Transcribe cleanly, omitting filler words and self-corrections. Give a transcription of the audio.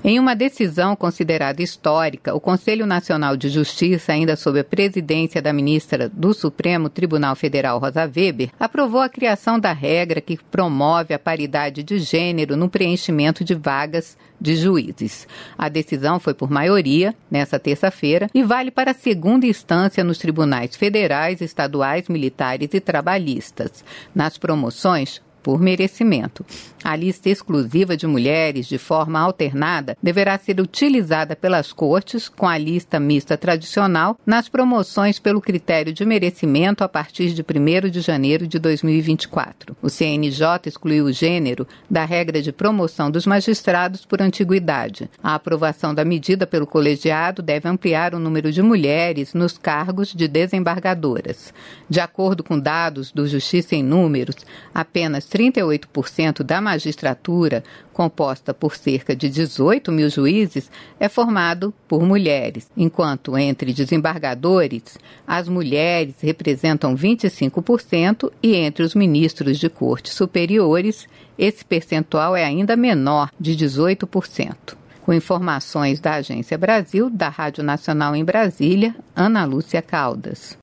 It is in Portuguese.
Em uma decisão considerada histórica, o Conselho Nacional de Justiça, ainda sob a presidência da ministra do Supremo Tribunal Federal, Rosa Weber, aprovou a criação da regra que promove a paridade de gênero no preenchimento de vagas de juízes. A decisão foi por maioria, nesta terça-feira, e vale para a segunda instância nos tribunais federais, estaduais, militares e trabalhistas. Nas promoções, por merecimento. A lista exclusiva de mulheres de forma alternada deverá ser utilizada pelas cortes com a lista mista tradicional nas promoções pelo critério de merecimento a partir de 1º de janeiro de 2024. O CNJ excluiu o gênero da regra de promoção dos magistrados por antiguidade. A aprovação da medida pelo colegiado deve ampliar o número de mulheres nos cargos de desembargadoras. De acordo com dados do Justiça em Números, apenas 38% da magistratura, composta por cerca de 18 mil juízes, é formado por mulheres, enquanto entre desembargadores, as mulheres representam 25% e entre os ministros de cortes superiores, esse percentual é ainda menor, de 18%. Com informações da Agência Brasil, da Rádio Nacional em Brasília, Ana Lúcia Caldas.